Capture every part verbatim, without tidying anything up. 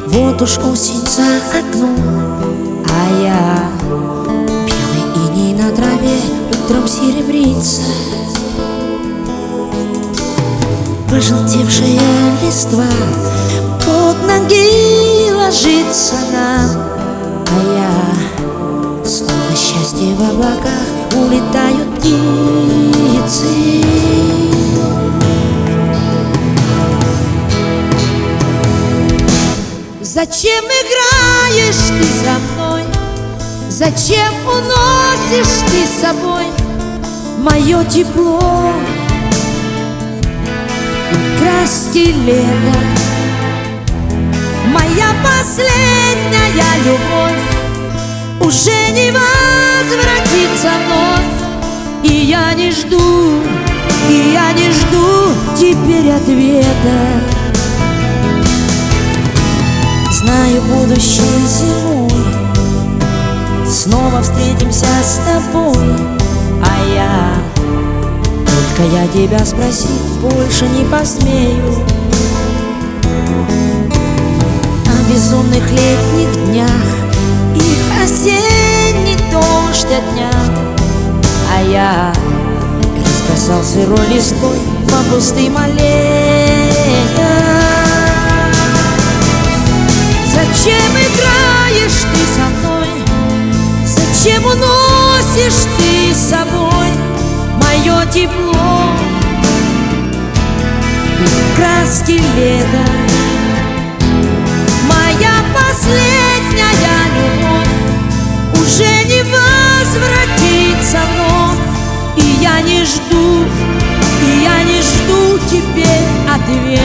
Вот уж осень за окном, а я белый иней на траве утром серебрится. Пожелтевшая листва под ноги ложится нам, а я, словно счастье в облаках, улетают птицы. Зачем играешь ты со мной? Зачем уносишь ты с собой мое тепло и краски лета? Моя последняя любовь уже не возвратится вновь, и я не жду, и я не жду теперь ответа. Знаю, будущей зимой снова встретимся с тобой, а я, только я тебя спросить больше не посмею. О безумных летних днях, их осенний дождь от дня, а я разбросал сырой листвой по пустым аллеям. Зачем играешь ты со мной? Зачем уносишь ты с собой мое тепло и краски лета? Моя последняя любовь уже не возвратится вновь, и я не жду, и я не жду теперь ответа.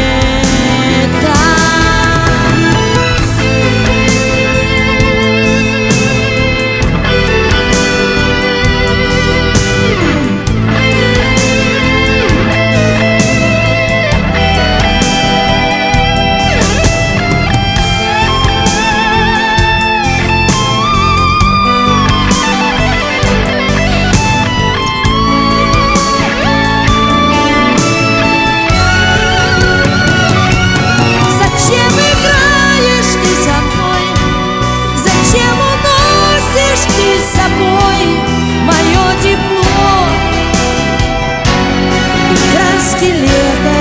Лето,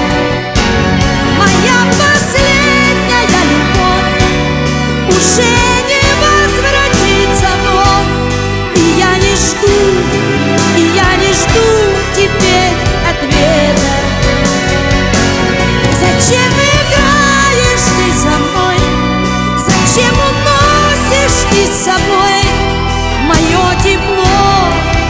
моя последняя любовь уже